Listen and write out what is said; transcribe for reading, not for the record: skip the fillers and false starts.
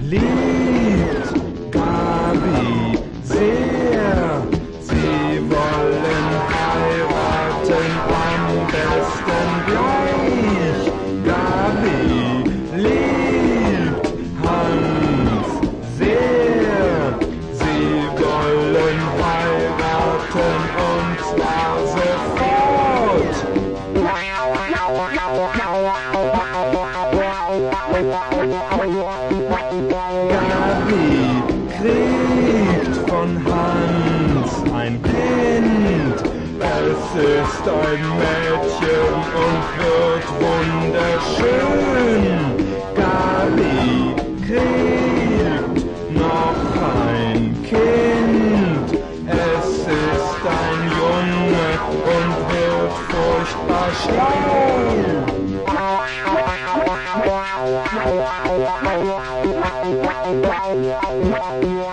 liebt Gabi sehr. Sie wollen heiraten, am besten gleich. Gabi liebt Hans sehr. Sie wollen heiraten und zwar sofort. Gabi kriegt von Hans ein Kind. Es ist ein Mädchen und wird wunderschön. Gabi kriegt noch ein Kind. Es ist ein Junge und wird furchtbar schlau.